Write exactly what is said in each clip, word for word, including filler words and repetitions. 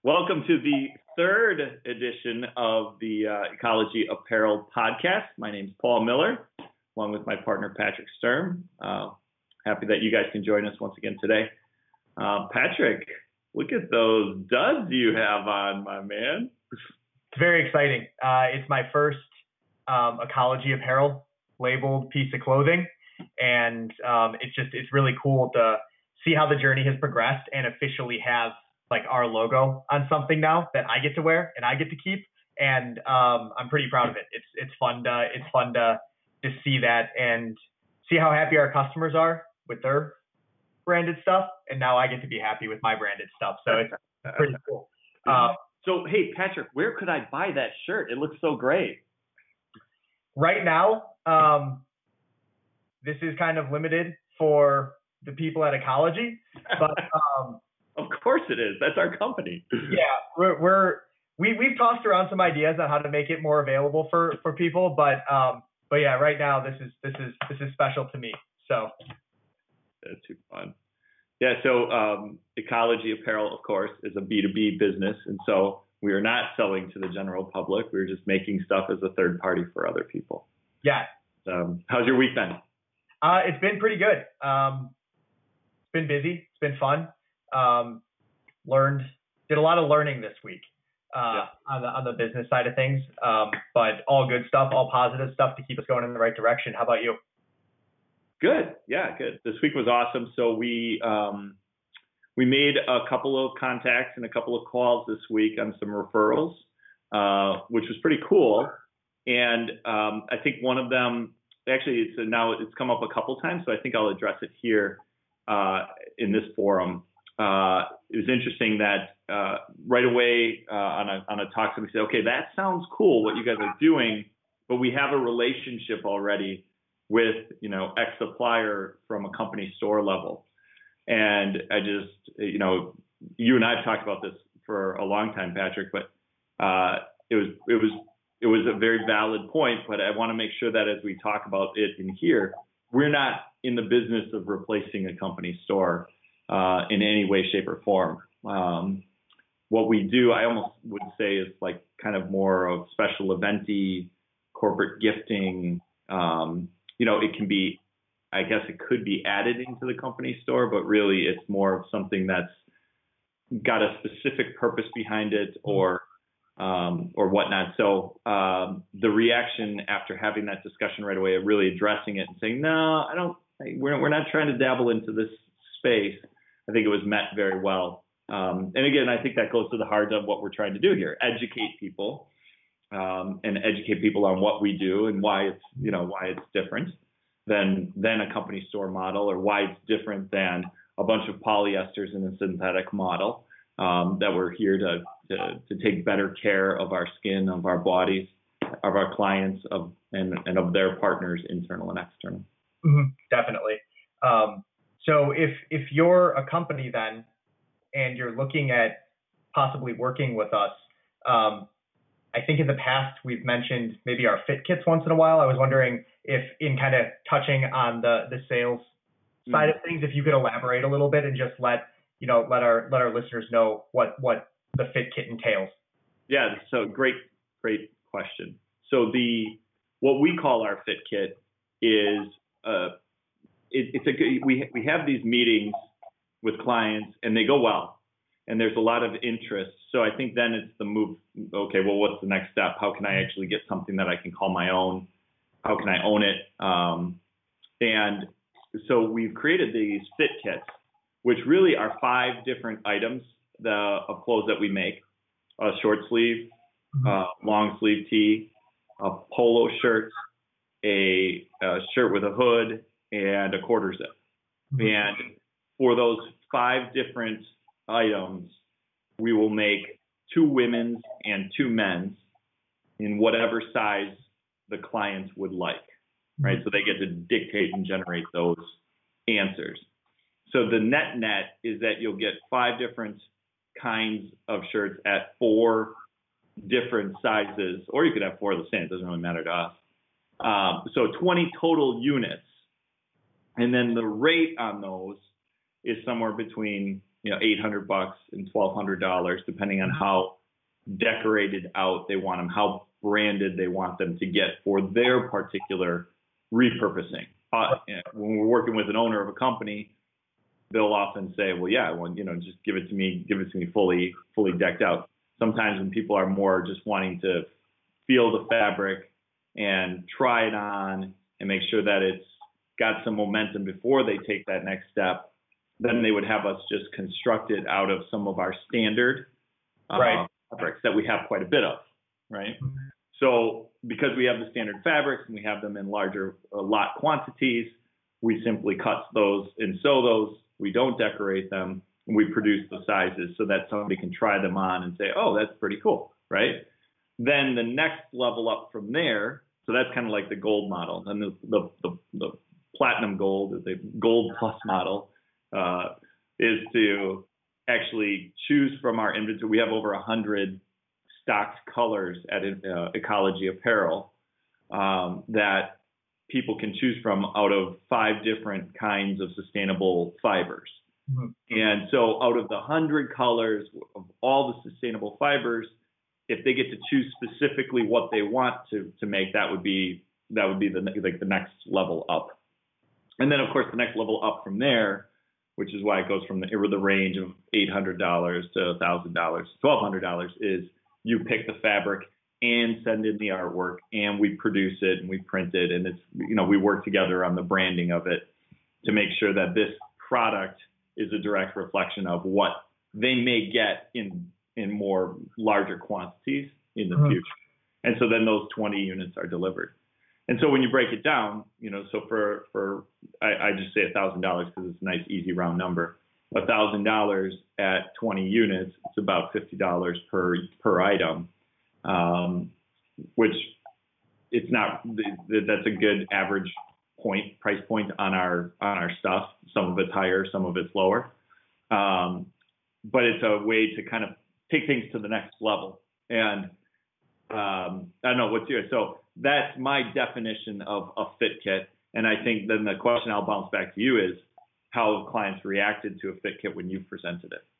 Welcome to the third edition of the uh, Ecology Apparel podcast. My name is Paul Miller, along with my partner Patrick Sturm. Uh, happy that you guys can join us once again today. Uh, Patrick, look at those duds you have on, my man. It's very exciting. Uh, it's my first um, Ecology Apparel labeled piece of clothing, and um, it's just it's really cool to see how the journey has progressed and officially have like our logo on something now that I get to wear and I get to keep. And um, I'm pretty proud of it. It's it's fun to it's fun to to see that and see how happy our customers are with their branded stuff. And now I get to be happy with my branded stuff. So it's pretty cool. Uh, so hey Patrick, where could I buy that shirt? It looks so great. Right now, um, this is kind of limited for the people at Ecology, but um, of course it is. That's our company. Yeah, we're, we're we we've tossed around some ideas on how to make it more available for, for people, but um, but yeah, right now this is this is this is special to me. So that's too fun. Yeah. So um, Ecology Apparel, of course, is a B two B business, and so we are not selling to the general public. We're just making stuff as a third party for other people. Yeah. Um, how's your week been? Uh, it's been pretty good. Um, it's been busy. It's been fun. Um, learned, did a lot of learning this week, uh, yeah. on the, on the business side of things. Um, but all good stuff, all positive stuff to keep us going in the right direction. How about you? Good. Yeah, good. This week was awesome. So we, um, we made a couple of contacts and a couple of calls this week on some referrals, uh, which was pretty cool. And, um, I think one of them, actually it's a, now it's come up a couple times, so I think I'll address it here, uh, in this forum. Uh, it was interesting that uh, right away uh, on a on a talk, somebody said, "Okay, that sounds cool what you guys are doing, but we have a relationship already with you know X supplier from a company store level." And I just you know you and I have talked about this for a long time, Patrick, but uh, it was it was it was a very valid point. But I want to make sure that as we talk about it in here, we're not in the business of replacing a company store. Uh, in any way, shape, or form. Um, what we do, I almost would say, is like kind of more of special eventy, corporate gifting. Um, you know, it can be, I guess it could be added into the company store, but really it's more of something that's got a specific purpose behind it or um, or whatnot. So um, the reaction after having that discussion right away, of really addressing it and saying, no, I don't, we're, we're not trying to dabble into this space. I think it was met very well. Um, and again, I think that goes to the heart of what we're trying to do here, educate people um, and educate people on what we do and why it's, you know, why it's different than, than a company store model or why it's different than a bunch of polyesters in a synthetic model, um, that we're here to, to, to take better care of our skin, of our bodies, of our clients, of, and, and of their partners, internal and external. Mm-hmm, definitely. Um, So if if you're a company then and you're looking at possibly working with us, um, I think in the past we've mentioned maybe our fit kits once in a while. I was wondering if in kind of touching on the the sales mm-hmm. side of things, if you could elaborate a little bit and just let you know let our let our listeners know what what the fit kit entails. Yeah, so great great question. So the what we call our fit kit is uh It, it's a good, we we have these meetings with clients and they go well, and there's a lot of interest. So I think then it's the move. Okay, well, what's the next step? How can I actually get something that I can call my own? How can I own it? Um, and so we've created these fit kits, which really are five different items the, of clothes that we make: a short sleeve, uh, long sleeve tee, a polo shirt, a, a shirt with a hood, and a quarter zip. Mm-hmm. And for those five different items, we will make two women's and two men's in whatever size the client would like, right? Mm-hmm. So they get to dictate and generate those answers. So the net net is that you'll get five different kinds of shirts at four different sizes, or you could have four of the same. It doesn't really matter to us. Um, so twenty total units. And then the rate on those is somewhere between you know, eight hundred bucks and twelve hundred dollars, depending on how decorated out they want them, how branded they want them to get for their particular repurposing. Uh, when we're working with an owner of a company, they'll often say, well, yeah, well, you know, just give it to me, give it to me fully, fully decked out. Sometimes when people are more just wanting to feel the fabric and try it on and make sure that it's got some momentum before they take that next step, then they would have us just construct it out of some of our standard uh, right. fabrics that we have quite a bit of, right? Mm-hmm. So because we have the standard fabrics and we have them in larger uh, lot quantities, we simply cut those and sew those. We don't decorate them. And we produce the sizes so that somebody can try them on and say, oh, that's pretty cool, right? Then the next level up from there, so that's kind of like the gold model. And the, the, the, the platinum gold, the gold plus model, uh, is to actually choose from our inventory. We have over one hundred stocked colors at uh, Ecology Apparel um, that people can choose from out of five different kinds of sustainable fibers. Mm-hmm. And so out of the one hundred colors of all the sustainable fibers, if they get to choose specifically what they want to, to make, that would be that would be the like the next level up. And then, of course, the next level up from there, which is why it goes from the, the range of eight hundred dollars to one thousand dollars, twelve hundred dollars, is you pick the fabric and send in the artwork, and we produce it and we print it, and it's, you know, we work together on the branding of it to make sure that this product is a direct reflection of what they may get in in more larger quantities in the uh-huh. future. And so then those twenty units are delivered. And so when you break it down, you know, so for, for I, I just say one thousand dollars because it's a nice, easy round number. one thousand dollars at twenty units, it's about fifty dollars per per item, um, which it's not, that's a good average point, price point on our on our stuff. Some of it's higher, some of it's lower. Um, but it's a way to kind of take things to the next level. And um, I don't know what's yours. So that's my definition of a fit kit. And I think then the question I'll bounce back to you is, how have clients reacted to a fit kit when you've presented it?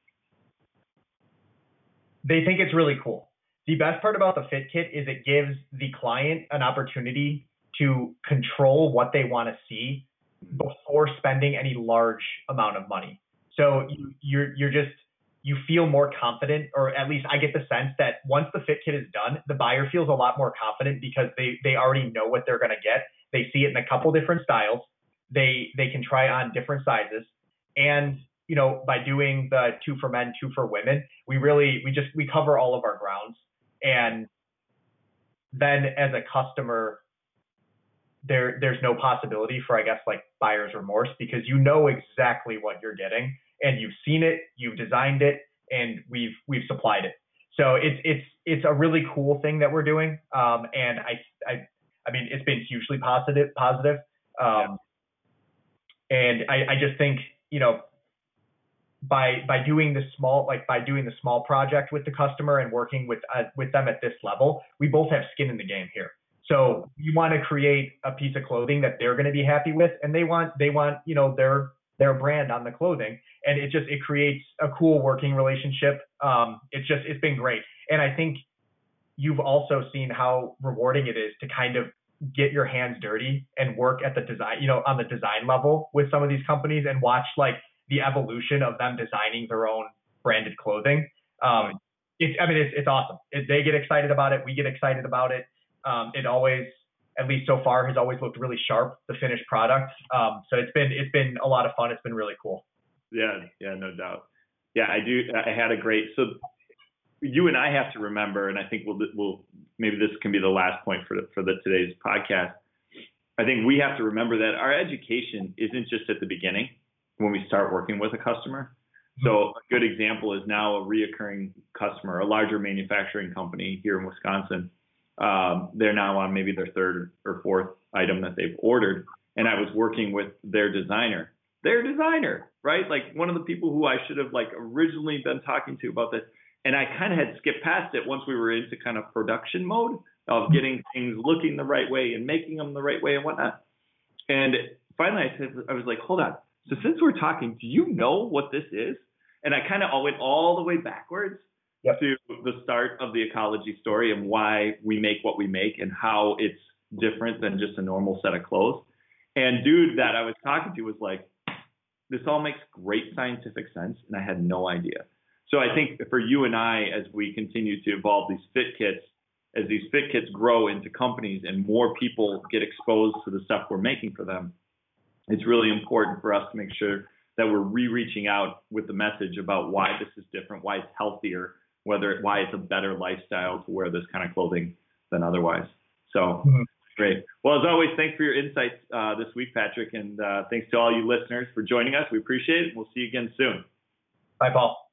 They think it's really cool. The best part about the fit kit is it gives the client an opportunity to control what they want to see before spending any large amount of money. So you, you're you're just you feel more confident, or at least I get the sense that once the fit kit is done, the buyer feels a lot more confident because they they already know what they're going to get. They see it in a couple different styles. They they can try on different sizes, and you know, by doing the two for men, two for women, we really we just we cover all of our grounds. And then as a customer, there there's no possibility for, I guess, like buyer's remorse, because you know exactly what you're getting and you've seen it, you've designed it, and we've we've supplied it. So it's it's it's a really cool thing that we're doing, um, and I I I mean it's been hugely positive positive. Um, yeah. And I, I just think, you know, by by doing the small like by doing the small project with the customer and working with uh, with them at this level, we both have skin in the game here. So you want to create a piece of clothing that they're going to be happy with, and they want they want you know their their brand on the clothing, and it just it creates a cool working relationship. Um, it's just it's been great, and I think you've also seen how rewarding it is to kind of get your hands dirty and work at the design, you know, on the design level with some of these companies and watch like the evolution of them designing their own branded clothing. Um, it's, I mean, it's, it's awesome. It, they get excited about it. We get excited about it. Um, it always, at least so far, has always looked really sharp, the finished product. Um, so it's been, it's been a lot of fun. It's been really cool. Yeah. Yeah, no doubt. Yeah, I do. I had a great, so you and I have to remember, and I think we'll, we'll, maybe this can be the last point for the, for the today's podcast. I think we have to remember that our education isn't just at the beginning when we start working with a customer. So a good example is now a reoccurring customer, a larger manufacturing company here in Wisconsin. Um, they're now on maybe their third or fourth item that they've ordered. And I was working with their designer, their designer, right? Like one of the people who I should have like originally been talking to about this. And I kind of had skipped past it once we were into kind of production mode of getting things looking the right way and making them the right way and whatnot. And finally I said, I was like, hold on. So since we're talking, do you know what this is? And I kind of went all the way backwards Yep. to the start of the Ecology story and why we make what we make and how it's different than just a normal set of clothes. And dude that I was talking to was like, this all makes great scientific sense, and I had no idea. So I think for you and I, as we continue to evolve these fit kits, as these fit kits grow into companies and more people get exposed to the stuff we're making for them, it's really important for us to make sure that we're re-reaching out with the message about why this is different, why it's healthier, whether why it's a better lifestyle to wear this kind of clothing than otherwise. So mm-hmm. Great. Well, as always, thanks for your insights uh, this week, Patrick, and uh, thanks to all you listeners for joining us. We appreciate it. We'll see you again soon. Bye, Paul.